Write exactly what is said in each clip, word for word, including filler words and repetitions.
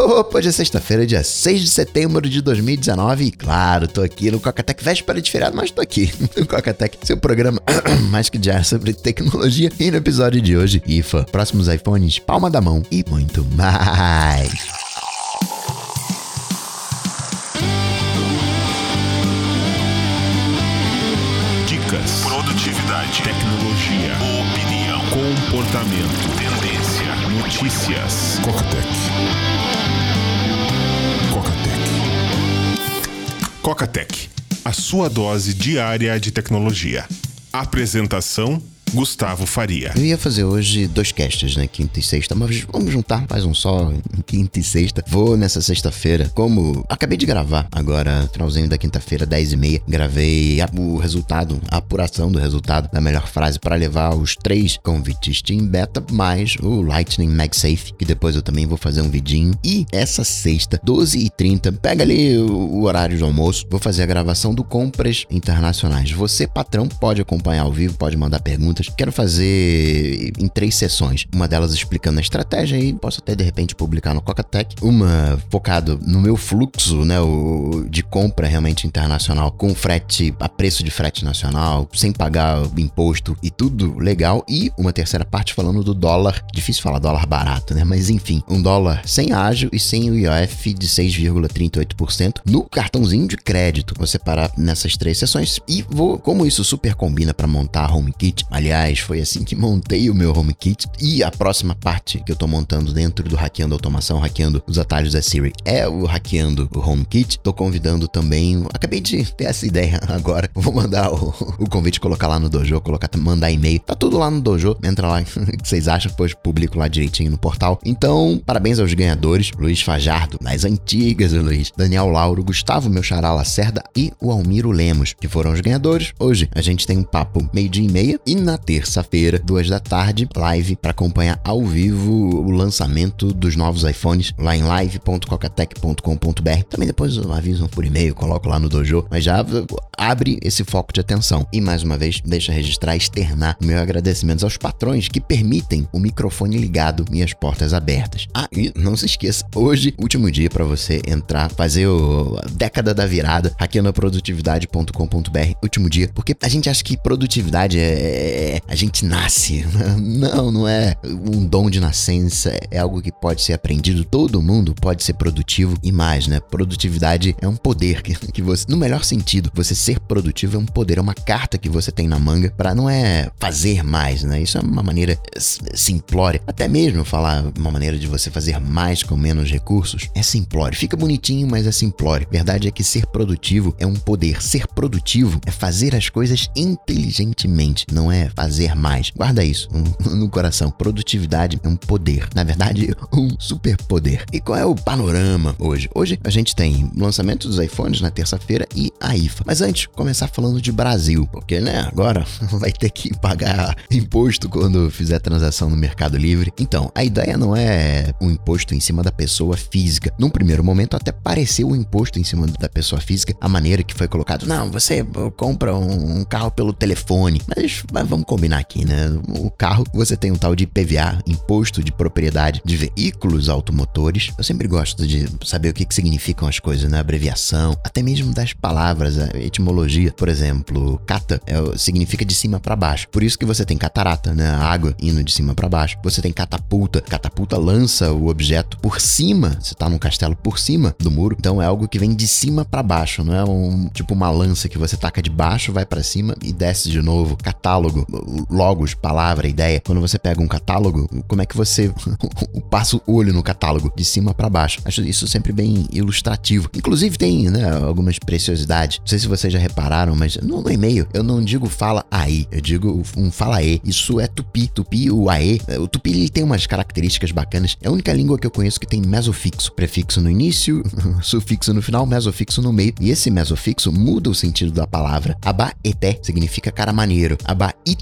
Opa, hoje é sexta-feira, dia seis de setembro de dois mil e dezenove e claro, tô aqui no Cocatec, véspera de feriado, mas tô aqui no Cocatec, seu programa mais que diário sobre tecnologia. E no episódio de hoje, I F A, próximos iPhones, palma da mão e muito mais. Dicas, produtividade, tecnologia, opinião, comportamento, tendência, notícias. Cocatec. Cocatec. Cocatec, a sua dose diária de tecnologia. Apresentação: Gustavo Faria. Eu ia fazer hoje dois casts, né? Quinta e sexta, mas vamos juntar, faz um só, quinta e sexta. Vou nessa sexta-feira, como acabei de gravar agora, finalzinho da quinta-feira, dez e meia, gravei a, o resultado, a apuração do resultado da melhor frase para levar os três convites Steam Beta, mais o Lightning MagSafe, que depois eu também vou fazer um vidinho. E essa sexta, doze e trinta, pega ali o, o horário do almoço, vou fazer a gravação do Compras Internacionais. Você, patrão, pode acompanhar ao vivo, pode mandar perguntas. Quero fazer em três sessões. Uma delas explicando a estratégia e posso até de repente publicar no Cocatec. Uma focado no meu fluxo, né, o, de compra realmente internacional, com frete, a preço de frete nacional, sem pagar imposto e tudo legal. E uma terceira parte falando do dólar. Difícil falar dólar barato, né? Mas enfim, um dólar sem ágio e sem o I O F de seis vírgula trinta e oito por cento no cartãozinho de crédito. Vou separar nessas três sessões e vou, como isso super combina para montar a HomeKit. Aliás, foi assim que montei o meu HomeKit. E a próxima parte que eu tô montando dentro do Hackeando Automação, hackeando os atalhos da Siri, é o Hackeando o HomeKit. Tô convidando também, acabei de ter essa ideia agora, vou mandar o, o convite, colocar lá no Dojo, colocar, mandar e-mail, tá tudo lá no Dojo, entra lá, o que vocês acham, depois publico lá direitinho no portal. Então, parabéns aos ganhadores: Luiz Fajardo, das antigas, o Luiz, Daniel Lauro, Gustavo Meu Xará Lacerda e o Almiro Lemos, que foram os ganhadores. Hoje a gente tem um papo meio-dia e meia e na terça-feira, duas da tarde, live para acompanhar ao vivo o lançamento dos novos iPhones lá em live ponto cocatec ponto com ponto b r. Também depois avisam por e-mail, coloco lá no Dojo, mas já abre esse foco de atenção. E mais uma vez, deixa registrar, externar meus agradecimentos aos patrões que permitem o microfone ligado e as portas abertas. Ah, e não se esqueça, hoje, último dia para você entrar, fazer o a década da virada, hackeando a produtividade ponto com ponto b r, último dia, porque a gente acha que produtividade é a gente nasce. Não, não é um dom de nascença, é algo que pode ser aprendido. Todo mundo pode ser produtivo e mais, né? Produtividade é um poder que, que você, no melhor sentido, você ser produtivo é um poder, é uma carta que você tem na manga para não é fazer mais, né? Isso é uma maneira simplória, até mesmo falar uma maneira de você fazer mais com menos recursos é simplório. Fica bonitinho, mas é simplório. Verdade é que ser produtivo é um poder. Ser produtivo é fazer as coisas inteligentemente, não é fazer mais. Guarda isso no coração. Produtividade é um poder. Na verdade, um superpoder. E qual é o panorama hoje? Hoje a gente tem lançamento dos iPhones na terça-feira e a I F A. Mas antes, começar falando de Brasil, porque, né, agora vai ter que pagar imposto quando fizer transação no Mercado Livre. Então, a ideia não é um imposto em cima da pessoa física. Num primeiro momento, até pareceu um imposto em cima da pessoa física, a maneira que foi colocado. Não, você compra um carro pelo telefone. Mas, mas vamos combinar aqui, né? O carro, você tem um tal de I P V A, Imposto de Propriedade de Veículos Automotores. Eu sempre gosto de saber o que, que significam as coisas, né? Abreviação, até mesmo das palavras, a etimologia. Por exemplo, cata é, significa de cima para baixo. Por isso que você tem catarata, né? A água indo de cima para baixo. Você tem catapulta. Catapulta lança o objeto por cima. Você tá num castelo por cima do muro. Então é algo que vem de cima para baixo. Não é um tipo uma lança que você taca de baixo, vai para cima e desce de novo. Catálogo, logos, palavra, ideia. Quando você pega um catálogo, como é que você passa o olho no catálogo? De cima para baixo. Acho isso sempre bem ilustrativo. Inclusive tem, né, algumas preciosidades. Não sei se vocês já repararam, mas no, no e-mail eu não digo fala aí, eu digo um fala e. Isso é tupi. Tupi, o aê. O tupi ele tem umas características bacanas. É a única língua que eu conheço que tem mesofixo. Prefixo no início, sufixo no final, mesofixo no meio. E esse mesofixo muda o sentido da palavra. Abaeté significa cara maneiro. Abaité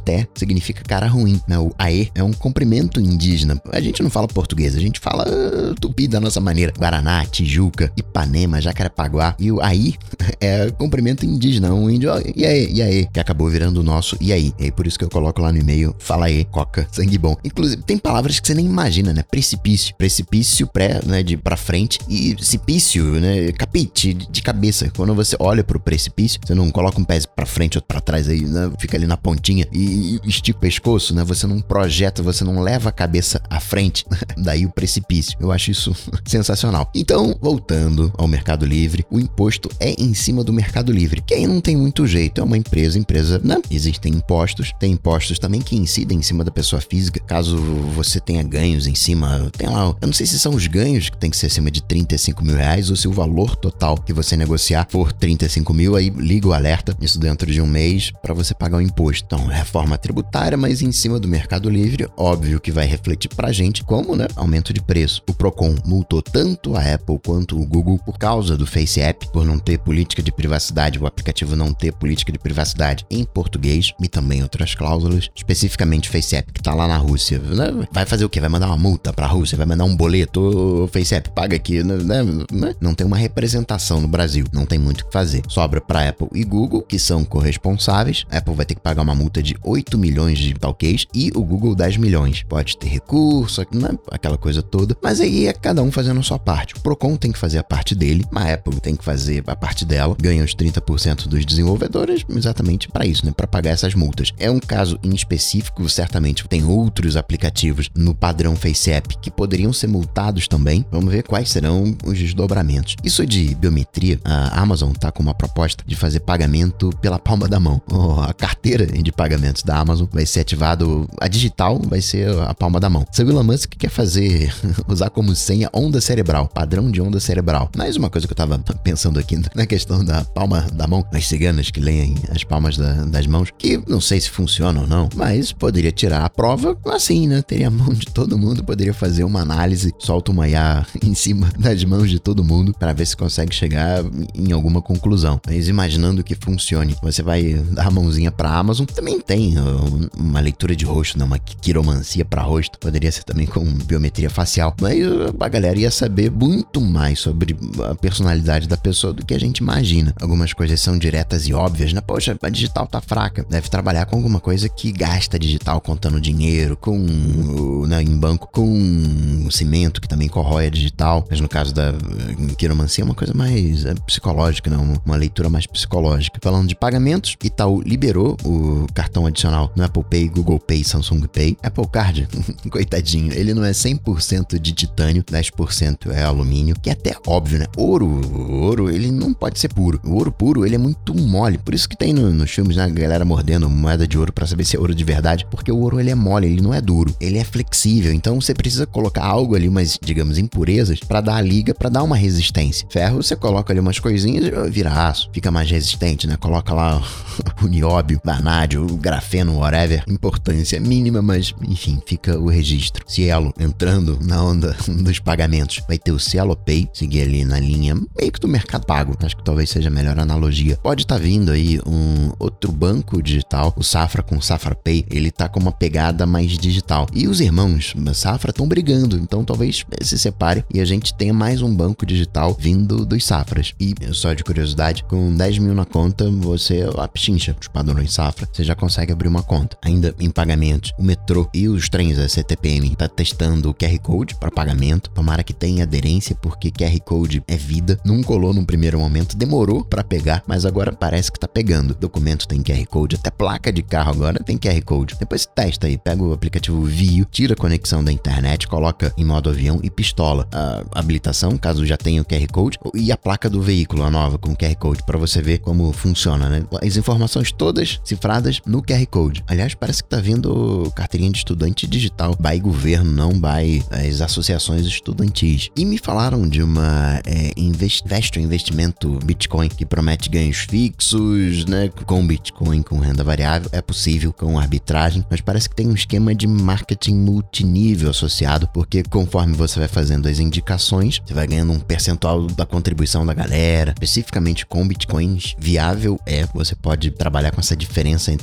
Té significa cara ruim, né? O Aê é um comprimento indígena. A gente não fala português, a gente fala uh, tupi da nossa maneira. Guaraná, Tijuca, Ipanema, Jacarepaguá. E o Aí é comprimento indígena, um índio, e aí, e aí, que acabou virando o nosso e aí. E aí por isso que eu coloco lá no e-mail, fala aí, coca, sangue bom. Inclusive, tem palavras que você nem imagina, né? Precipício. Precipício pré, né, de pra frente, e cipício, né, capite, de, de cabeça. Quando você olha pro precipício, você não coloca um pé pra frente ou pra trás aí, né? Fica ali na pontinha e, e estica o pescoço, né? Você não projeta, você não leva a cabeça à frente. Daí o precipício. Eu acho isso sensacional. Então, voltando ao Mercado Livre, o imposto é em cima do Mercado Livre, que aí não tem muito jeito. É uma empresa, empresa, né? Existem impostos, tem impostos também que incidem em cima da pessoa física. Caso você tenha ganhos em cima, tem lá, eu não sei se são os ganhos que tem que ser acima de trinta e cinco mil reais ou se o valor total que você negociar for trinta e cinco mil, aí liga o alerta, isso dentro de um mês, para você pagar o imposto. Então, reforma tributária, mas em cima do Mercado Livre, óbvio que vai refletir pra gente como, né, aumento de preço. O Procon multou tanto a Apple quanto o Google por causa do Face App, por não ter política de privacidade, o aplicativo não ter política de privacidade em português e também outras cláusulas, especificamente o Face App que tá lá na Rússia, né? Vai fazer o quê? Vai mandar uma multa pra Rússia? Vai mandar um boleto? O Face App paga aqui, né? Não tem uma representação no Brasil, não tem muito o que fazer. Sobra pra Apple e Google, que são corresponsáveis. A Apple vai ter que pagar uma multa de oito milhões de talquês e o Google dez milhões. Pode ter recurso, né? Aquela coisa toda, mas aí é cada um fazendo a sua parte. O Procon tem que fazer a parte dele, a Apple tem que fazer a parte dela, ganha os trinta por cento dos desenvolvedores exatamente para isso, né? Para pagar essas multas. É um caso em específico, certamente tem outros aplicativos no padrão Face App que poderiam ser multados também. Vamos ver quais serão os desdobramentos. Isso de biometria, a Amazon tá com uma proposta de fazer pagamento pela palma da mão. Oh, a carteira de pagamentos da Amazon vai ser ativado, a digital vai ser a palma da mão. Seu Elon Musk quer fazer, usar como senha onda cerebral, padrão de onda cerebral. Mais uma coisa que eu tava pensando aqui na questão da palma da mão, as ciganas que leem as palmas da, das mãos, que não sei se funciona ou não, mas poderia tirar a prova assim, né? Teria a mão de todo mundo, poderia fazer uma análise, solta uma I A em cima das mãos de todo mundo para ver se consegue chegar em alguma conclusão. Mas imaginando que funcione, você vai dar a mãozinha pra Amazon, também tem uma leitura de rosto, não, uma quiromancia para rosto, poderia ser também com biometria facial, mas a galera ia saber muito mais sobre a personalidade da pessoa do que a gente imagina. Algumas coisas são diretas e óbvias, né? Poxa, a digital tá fraca, deve trabalhar com alguma coisa que gasta digital, contando dinheiro, com, né, em banco, com cimento, que também corrói a digital, mas no caso da quiromancia é uma coisa mais é, psicológica, não, uma leitura mais psicológica. Falando de pagamentos, Itaú liberou o cartão adicional no Apple Pay, Google Pay, Samsung Pay. Apple Card, coitadinho, ele não é cem por cento de titânio, dez por cento é alumínio, que é até óbvio, né? Ouro, ouro, ele não pode ser puro. O ouro puro, ele é muito mole, por isso que tem no, nos filmes, né, a galera mordendo moeda de ouro pra saber se é ouro de verdade, porque o ouro, ele é mole, ele não é duro, ele é flexível, então você precisa colocar algo ali, umas, digamos, impurezas, pra dar a liga, pra dar uma resistência. Ferro, você coloca ali umas coisinhas e vira aço, fica mais resistente, né? Coloca lá o nióbio, vanádio, o grafeno, whatever, importância mínima, mas enfim, fica o registro. Cielo, entrando na onda dos pagamentos, vai ter o Cielo Pay, seguir ali na linha meio que do Mercado Pago, acho que talvez seja a melhor analogia. Pode estar tá vindo aí um outro banco digital, o Safra com o Safra Pay, ele tá com uma pegada mais digital. E os irmãos da Safra estão brigando, então talvez se separe e a gente tenha mais um banco digital vindo dos Safras. E só de curiosidade, com dez mil na conta, você apichincha os padrões Safra, você já consegue abrir uma conta. Ainda em pagamentos, o metrô e os trens da C T P M tá testando o Q R Code para pagamento. Tomara que tenha aderência, porque Q R Code é vida. Não colou num primeiro momento, demorou para pegar, mas agora parece que tá pegando. Documento tem Q R Code, até placa de carro agora tem Q R Code. Depois testa aí, pega o aplicativo Vio, tira a conexão da internet, coloca em modo avião e pistola a habilitação, caso já tenha o Q R Code, e a placa do veículo, a nova, com Q R Code, para você ver como funciona, né? As informações todas cifradas no Q R Code. Aliás, parece que tá vindo carteirinha de estudante digital, by governo, não by as associações estudantis. E me falaram de uma é, invest, investimento Bitcoin que promete ganhos fixos, né? Com Bitcoin, com renda variável, é possível com arbitragem, mas parece que tem um esquema de marketing multinível associado, porque conforme você vai fazendo as indicações, você vai ganhando um percentual da contribuição da galera. Especificamente com Bitcoins, viável é, você pode trabalhar com essa diferença entre o que tem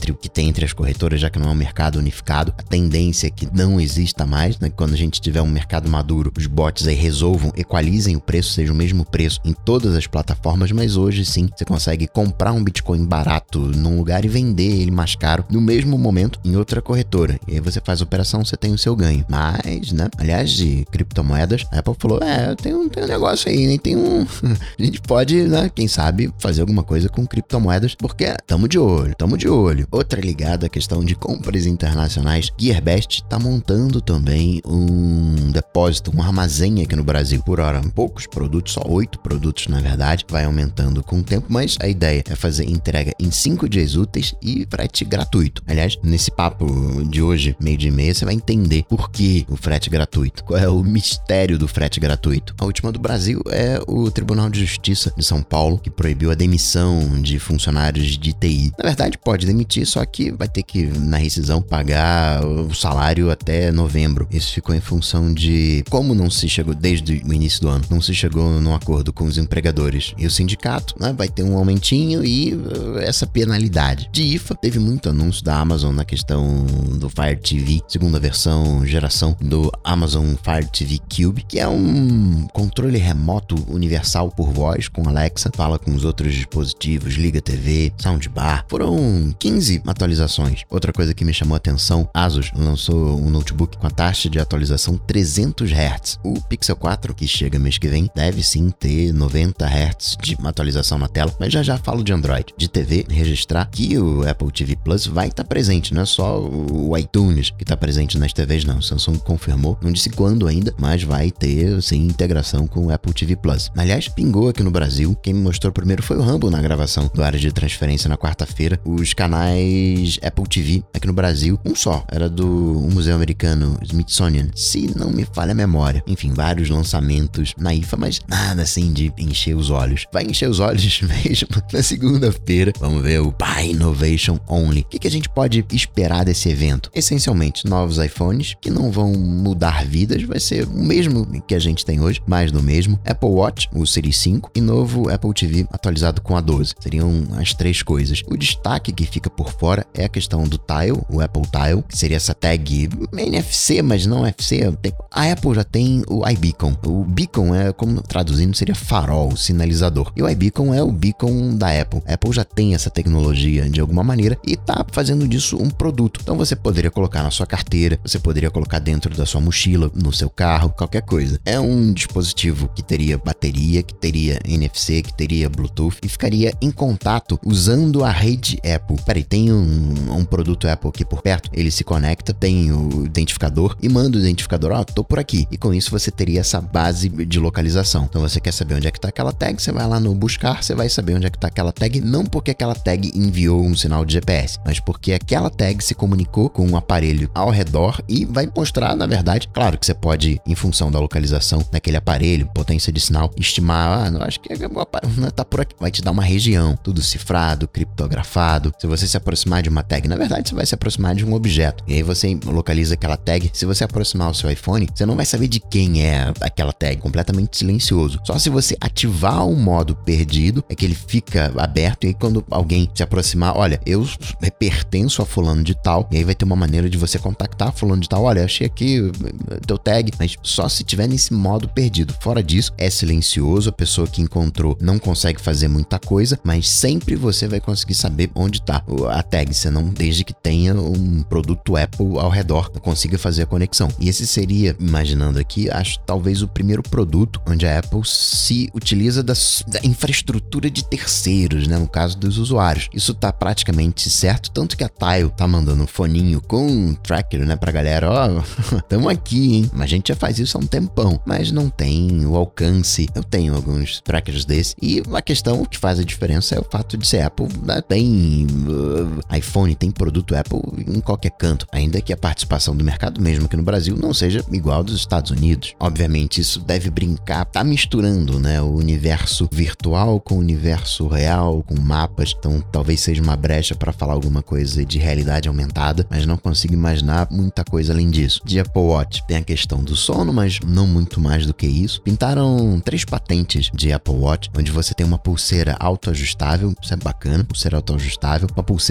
entre as corretoras, já que não é um mercado unificado. A tendência é que não exista mais, né? Quando a gente tiver um mercado maduro, os bots aí resolvam, equalizem o preço, seja o mesmo preço em todas as plataformas, mas hoje sim, você consegue comprar um Bitcoin barato num lugar e vender ele mais caro no mesmo momento em outra corretora. E aí você faz a operação, você tem o seu ganho. Mas, né? Aliás, de criptomoedas, a Apple falou, é, tem um, tem um negócio aí, né? Tem um... a gente pode, né? Quem sabe fazer alguma coisa com criptomoedas, porque tamo de olho, tamo de olho. Outra ligada à questão de compras internacionais, Gearbest tá montando também um depósito, um armazém aqui no Brasil. Por hora, poucos produtos, só oito produtos na verdade, vai aumentando com o tempo, mas a ideia é fazer entrega em cinco dias úteis e frete gratuito. Aliás, nesse papo de hoje, meio dia e meia, você vai entender por que o frete gratuito, qual é o mistério do frete gratuito. A última do Brasil é o Tribunal de Justiça de São Paulo, que proibiu a demissão de funcionários de T I. Na verdade, pode demitir, só que vai ter que, na rescisão, pagar o salário até novembro. Isso ficou em função de como não se chegou, desde o início do ano, não se chegou num acordo com os empregadores e o sindicato, né, vai ter um aumentinho e uh, essa penalidade. De I F A, teve muito anúncio da Amazon na questão do Fire T V, segunda versão, geração do Amazon Fire T V Cube, que é um controle remoto universal por voz com Alexa, fala com os outros dispositivos, liga T V, soundbar. Foram quinze atualizações. Outra coisa que me chamou a atenção, Asus lançou um notebook com a taxa de atualização trezentos hertz. O Pixel quatro, que chega mês que vem, deve sim ter noventa hertz de atualização na tela, mas já já falo de Android. De T V, registrar que o Apple T V Plus vai estar presente, não é só o iTunes que está presente nas T Vs, não. O Samsung confirmou, não disse quando ainda, mas vai ter sim integração com o Apple T V Plus. Aliás, pingou aqui no Brasil. Quem me mostrou primeiro foi o Rambo na gravação do Área de Transferência na quarta-feira. Os canais Apple T V aqui no Brasil, um só, era do Museu Americano Smithsonian, se não me falha a memória. Enfim, vários lançamentos na I F A, mas nada assim de encher os olhos. Vai encher os olhos mesmo na segunda-feira. Vamos ver o Buy Innovation Only. O que, que a gente pode esperar desse evento? Essencialmente, novos iPhones que não vão mudar vidas, vai ser o mesmo que a gente tem hoje, mais do mesmo. Apple Watch, o Series cinco e novo Apple T V atualizado com a doze. Seriam as três coisas. O destaque que fica por fora é a questão do Tile, o Apple Tile, que seria essa tag N F C, mas não F C. A Apple já tem o iBeacon. O Beacon é, como traduzindo, seria farol, sinalizador. E o iBeacon é o beacon da Apple. A Apple já tem essa tecnologia de alguma maneira e tá fazendo disso um produto. Então você poderia colocar na sua carteira, você poderia colocar dentro da sua mochila, no seu carro, qualquer coisa. É um dispositivo que teria bateria, que teria N F C, que teria Bluetooth e ficaria em contato usando a rede Apple. Peraí, tem um, um produto Apple aqui por perto, ele se conecta, tem o identificador e manda o identificador, ó, oh, tô por aqui. E com isso você teria essa base de localização. Então você quer saber onde é que tá aquela tag, você vai lá no buscar, você vai saber onde é que tá aquela tag, não porque aquela tag enviou um sinal de G P S, mas porque aquela tag se comunicou com um aparelho ao redor e vai mostrar, na verdade, claro que você pode, em função da localização daquele aparelho, potência de sinal, estimar, ah, não, acho que o aparelho tá por aqui, vai te dar uma região, tudo cifrado, criptografado. Se você se aproximar de uma tag, na verdade você vai se aproximar de um objeto, e aí você localiza aquela tag. Se você aproximar o seu iPhone, você não vai saber de quem é aquela tag, completamente silencioso. Só se você ativar o modo perdido, é que ele fica aberto, e aí quando alguém se aproximar, olha, eu pertenço a fulano de tal, e aí vai ter uma maneira de você contactar fulano de tal, olha, achei aqui teu tag, mas só se tiver nesse modo perdido. Fora disso, é silencioso, a pessoa que encontrou não consegue fazer muita coisa, mas sempre você vai conseguir saber onde tá a tag, senão desde que tenha um produto Apple ao redor, consiga fazer a conexão. E esse seria, imaginando aqui, acho talvez o primeiro produto onde a Apple se utiliza da, da infraestrutura de terceiros, né, no caso dos usuários. Isso tá praticamente certo, tanto que a Tile tá mandando um foninho com um tracker, né, pra galera, ó, oh, tamo aqui, hein? A gente já faz isso há um tempão, mas não tem o alcance. Eu tenho alguns trackers desses, e a questão que faz a diferença é o fato de ser Apple, né? Tem uh, iPhone, tem produto Apple em qualquer canto, ainda que a participação do mercado, mesmo aqui no Brasil, não seja igual dos Estados Unidos. Obviamente, isso deve brincar, tá misturando, né, o universo virtual com o universo real, com mapas, então talvez seja uma brecha para falar alguma coisa de realidade aumentada, mas não consigo imaginar muita coisa além disso. De Apple Watch tem a questão do sono, mas não muito mais do que isso. Pintaram três patentes de Apple Watch, onde você tem uma pulseira autoajustável, isso é bacana, pulseira autoajustável, uma pulseira também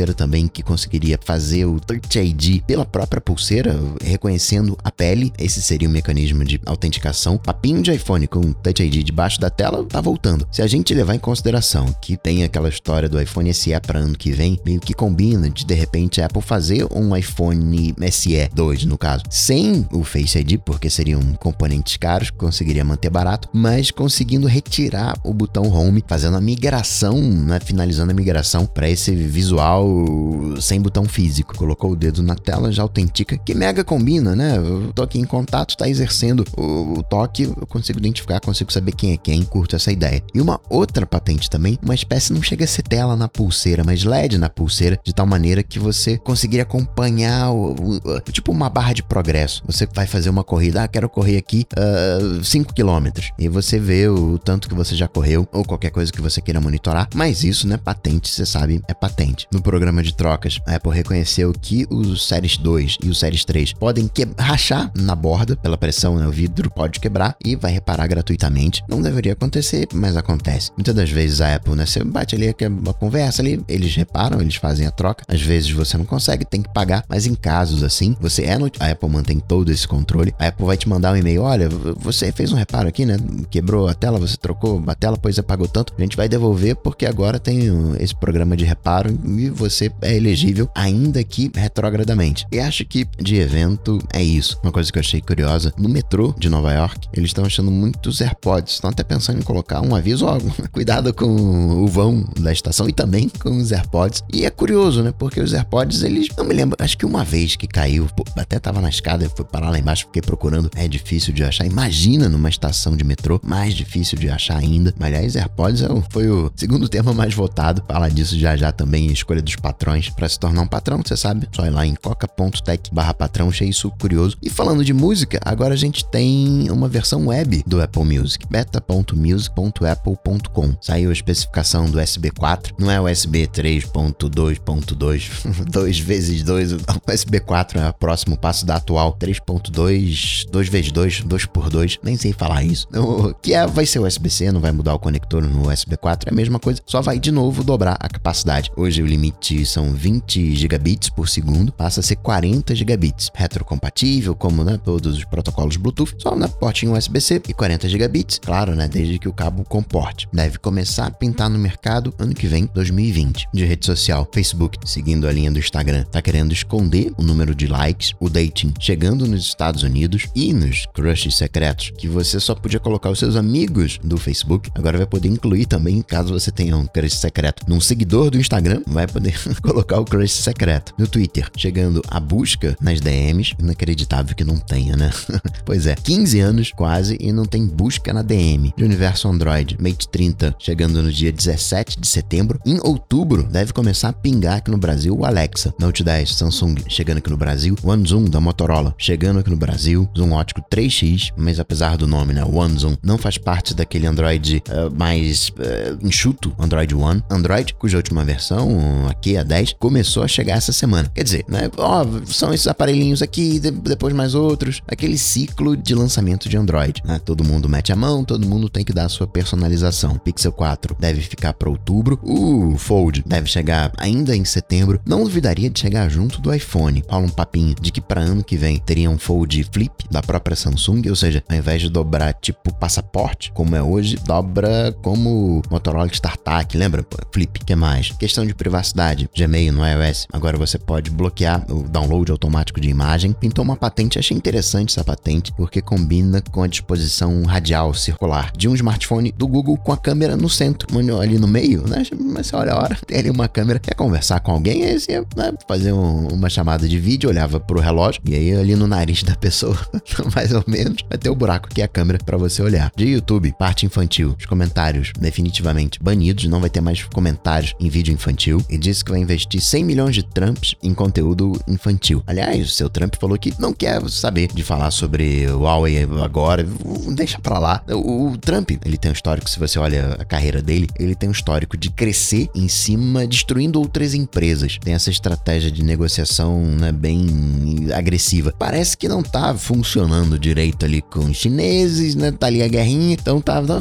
também que conseguiria fazer o Touch I D pela própria pulseira, reconhecendo a pele. Esse seria o mecanismo de autenticação. Papinho de iPhone com Touch I D debaixo da tela, tá voltando. Se a gente levar em consideração que tem aquela história do iPhone S E para ano que vem, meio que combina de, de repente, a Apple fazer um iPhone S E dois, no caso, sem o Face I D, porque seriam componentes caros, conseguiria manter barato, mas conseguindo retirar o botão Home, fazendo a migração, né, finalizando a migração para esse visual sem botão físico. Colocou o dedo na tela, já autentica, que mega combina, né? Eu tô aqui em contato, tá exercendo o, o toque, eu consigo identificar, consigo saber quem é quem, curto essa ideia. E uma outra patente também, uma espécie, não chega a ser tela na pulseira, mas L E D na pulseira, de tal maneira que você conseguiria acompanhar o, o, o, tipo uma barra de progresso. Você vai fazer uma corrida, ah, quero correr aqui uh, cinco quilômetros, e você vê o, o tanto que você já correu, ou qualquer coisa que você queira monitorar, mas isso, né, patente, você sabe, é patente. No programa de trocas, a Apple reconheceu que os Series dois e os Series três podem que- rachar na borda, pela pressão, né, o vidro pode quebrar e vai reparar gratuitamente. Não deveria acontecer, mas acontece. Muitas das vezes a Apple, né, você bate ali a conversa ali, eles reparam, eles fazem a troca. Às vezes você não consegue, tem que pagar, mas em casos assim, você é not... a Apple mantém todo esse controle. A Apple vai te mandar um e-mail, olha, você fez um reparo aqui, né, quebrou a tela, você trocou a tela, pois você pagou tanto, a gente vai devolver porque agora tem esse programa de reparo e você é elegível, ainda que retrogradamente. E acho que de evento é isso. Uma coisa que eu achei curiosa, no metrô de Nova York, eles estão achando muitos AirPods, estão até pensando em colocar um aviso, ó, cuidado com o vão da estação e também com os AirPods. E é curioso, né, porque os AirPods, eles, não me lembro, acho que uma vez que caiu, pô, até tava na escada, fui parar lá embaixo, fiquei procurando, é difícil de achar. Imagina numa estação de metrô, mais difícil de achar ainda. Mas, aliás, AirPods é o, foi o segundo tema mais votado. Fala disso já já também, escolha dos patrões. Para se tornar um patrão, você sabe, só ir lá em coca.tech barra patrão, achei isso curioso. E falando de música, agora a gente tem uma versão web do Apple Music, beta ponto music ponto apple ponto com. Saiu a especificação do U S B quatro, não é o U S B três ponto dois ponto dois, dois vezes dois, o U S B quatro é o próximo passo da atual três ponto dois, dois vezes dois, dois por dois, nem sei falar isso. O que é, vai ser o U S B C, não vai mudar o conector no U S B quatro, é a mesma coisa, só vai de novo dobrar a capacidade. Hoje o limite são vinte gigabits por segundo, passa a ser quarenta gigabits. Retrocompatível, como, né, todos os protocolos Bluetooth, só na portinha U S B C e quarenta gigabits, claro, né, desde que o cabo comporte. Deve começar a pintar no mercado ano que vem, dois mil e vinte. De rede social, Facebook, seguindo a linha do Instagram, tá querendo esconder o número de likes, o dating chegando nos Estados Unidos e nos crushes secretos, que você só podia colocar os seus amigos do Facebook, agora vai poder incluir também, caso você tenha um crush secreto num seguidor do Instagram, vai poder colocar o crush secreto. No Twitter, chegando a busca nas D Ms, inacreditável que não tenha, né? Pois é, quinze anos quase e não tem busca na D M. De universo Android, Mate trinta chegando no dia dezessete de setembro. Em outubro, deve começar a pingar aqui no Brasil o Alexa. Note dez, Samsung chegando aqui no Brasil. One Zoom da Motorola chegando aqui no Brasil. Zoom ótico três x, mas apesar do nome, né, One Zoom, não faz parte daquele Android uh, mais uh, enxuto, Android One. Android, cuja última versão, aqui a dez, começou a chegar essa semana. Quer dizer, né, ó, são esses aparelhinhos aqui, de, depois mais outros. Aquele ciclo de lançamento de Android, né? Todo mundo mete a mão, todo mundo tem que dar a sua personalização. Pixel quatro deve ficar para outubro. O Fold deve chegar ainda em setembro. Não duvidaria de chegar junto do iPhone. Rola um papinho de que para ano que vem teria um Fold Flip da própria Samsung, ou seja, ao invés de dobrar tipo passaporte, como é hoje, dobra como Motorola StarTAC, lembra? Flip, que mais? Questão de privacidade, Gmail no iOS, agora você pode bloquear o download automático de imagem. Pintou uma patente, achei interessante essa patente, porque combina com a disposição radial circular de um smartphone do Google com a câmera no centro, ali no meio, né? Mas você olha a hora, tem ali uma câmera, quer conversar com alguém, aí você, né, fazer um, uma chamada de vídeo, olhava pro relógio, e aí ali no nariz da pessoa, mais ou menos, vai ter o buraco que é a câmera para você olhar. De YouTube, parte infantil, os comentários definitivamente banidos, não vai ter mais comentários em vídeo infantil, e disse que vai investir cem milhões de Trumps em conteúdo infantil. Aliás, o seu Trump falou que não quer saber de falar sobre o Huawei agora, deixa pra lá. O, o Trump, ele tem um histórico, se você olha a carreira dele, ele tem um histórico de crescer em cima, destruindo outras empresas. Tem essa estratégia de negociação, né, bem agressiva. Parece que não tá funcionando direito ali com os chineses, né, tá ali a guerrinha, então tá, tá, tá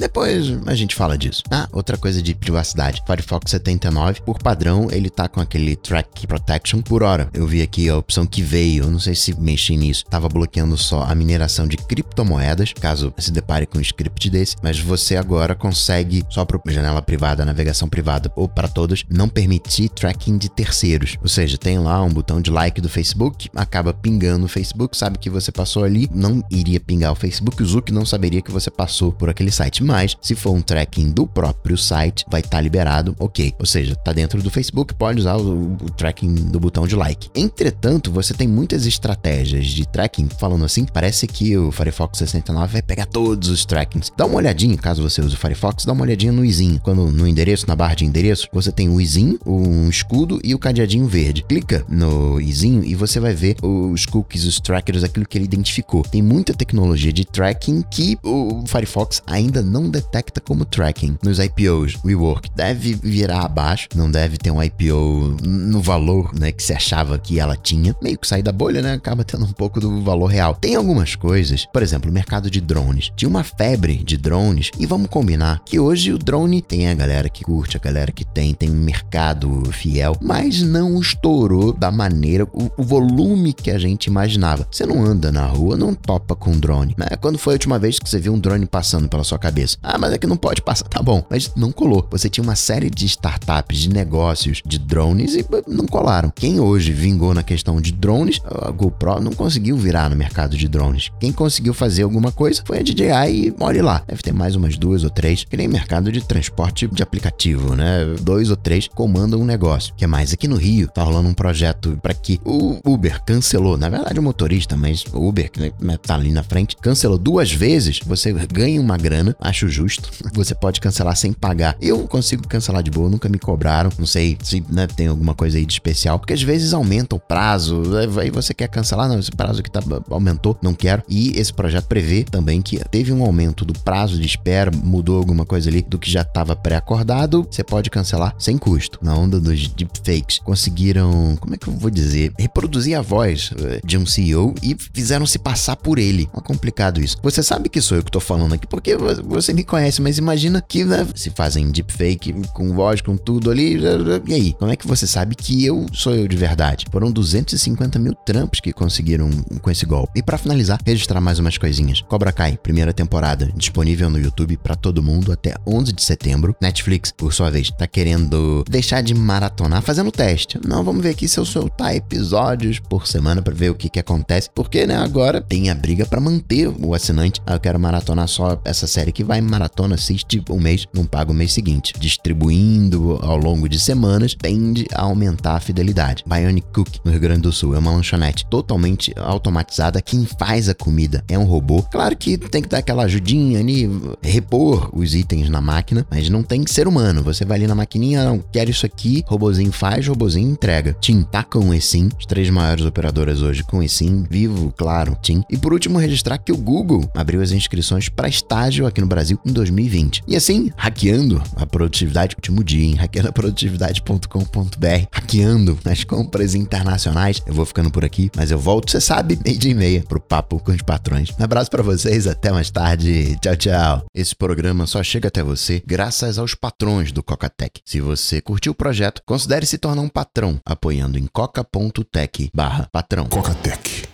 depois a gente fala disso. Ah, outra coisa de privacidade. Firefox setenta e nove, por padrão, ele tá com aquele Track Protection por hora. Eu vi aqui a opção que veio, eu não sei se mexi nisso, tava bloqueando só a mineração de criptomoedas, caso se depare com um script desse, mas você agora consegue, só para janela privada, navegação privada ou para todos, não permitir tracking de terceiros. Ou seja, tem lá um botão de like do Facebook, acaba pingando o Facebook, sabe que você passou ali, não iria pingar o Facebook, o Zuck não saberia que você passou por aquele site, mas se for um tracking do próprio site, vai estar tá liberado, ok. Ou seja, tá dentro do Facebook, pode usar o, o tracking do botão de like. Entretanto, você tem muitas estratégias de tracking, falando assim, parece que o Firefox sessenta e nove vai pegar todos os trackings. Dá uma olhadinha, caso você use o Firefox, dá uma olhadinha no izinho. Quando no endereço, na barra de endereço, você tem o izinho, um escudo e o cadeadinho verde. Clica no izinho e você vai ver os cookies, os trackers, aquilo que ele identificou. Tem muita tecnologia de tracking que o Firefox ainda não detecta como tracking. Nos I P Os, o WeWork deve virar abaixo, não deve ter um I P O no valor, né, que se achava que ela tinha. Meio que sair da bolha, né, acaba tendo um pouco do valor real. Tem algumas coisas, por exemplo, o mercado de drones. Tinha uma febre de drones e vamos combinar que hoje o drone tem a galera que curte, a galera que tem, tem um mercado fiel, mas não estourou da maneira, o, o volume que a gente imaginava. Você não anda na rua, não topa com drone, né? Quando foi a última vez que você viu um drone passando pela sua cabeça? Ah, mas é que não pode passar, tá bom, mas não colou. Você tinha uma série de startups, de negócios, de drones e não colaram. Quem hoje vingou na questão de drones, a GoPro não conseguiu virar no mercado de drones. Quem conseguiu fazer alguma coisa foi a D J I e olhe lá, deve ter mais umas duas ou três, que nem mercado de transporte de aplicativo, né? Dois ou três comandam um negócio. Que é mais aqui no Rio, tá rolando um projeto para que o Uber cancelou, na verdade o motorista, mas o Uber, que né, tá ali na frente, cancelou duas vezes, você ganha uma grana, acho justo, você pode cancelar sem pagar. Eu consigo cancelar de boa, nunca me cobraram, não sei se né, tem alguma coisa aí de especial, porque às vezes aumenta o prazo, aí você quer cancelar, não, esse prazo aqui tá, aumentou, não quero, e esse projeto prevê também que teve um aumento do prazo de espera, mudou alguma coisa ali do que já estava pré-acordado, você pode cancelar sem custo. Na onda dos deepfakes, conseguiram, como é que eu vou dizer, reproduzir a voz de um C E O e fizeram se passar por ele. É complicado isso. Você sabe que sou eu que tô falando aqui, porque você me conhece, mas imagina que né, se fazem deepfake com voz, com tudo ali, e aí? Como é que você sabe que eu sou eu de verdade? Foram duzentos e cinquenta mil trampos que conseguiram com esse golpe. E pra finalizar, registrar mais umas coisinhas. Cobra Kai, primeira temporada, disponível no YouTube pra todo mundo até onze de setembro. Netflix, por sua vez, tá querendo deixar de maratonar fazendo teste. Não, vamos ver aqui se eu soltar episódios por semana pra ver o que que acontece, porque, né, agora tem a briga pra manter o assinante. Ah, eu quero maratonar só essa série que vai maratona, assiste um mês, não paga o mês seguinte. Distribuindo ao longo de semanas, tende a aumentar a fidelidade. Bionic Cook, no Rio Grande do Sul, é uma lanchonete totalmente automatizada. Quem faz a comida é um robô. Claro que tem que dar aquela ajudinha ali, repor os itens na máquina, mas não tem ser humano. Você vai ali na maquininha, não, quero isso aqui, robozinho faz, robozinho entrega. TIM tá com o eSIM, as três maiores operadoras hoje com eSIM, Vivo, Claro, TIM. E por último, registrar que o Google abriu as inscrições para estágio aqui no Brasil em dois mil e vinte. E assim, hackeando a produtividade, último dia, hein? hackeando a produtividade ponto com ponto b r, hackeando as compras internacionais. Eu vou ficando por aqui, mas eu volto, você sabe, meio dia e meia pro papo com os patrões. Um abraço para vocês, até mais tarde. Tchau, tchau. Esse programa só chega até você graças aos patrões do Cocatec. Se você curtiu o projeto, considere se tornar um patrão apoiando em coca ponto tech barra patrão. Cocatec.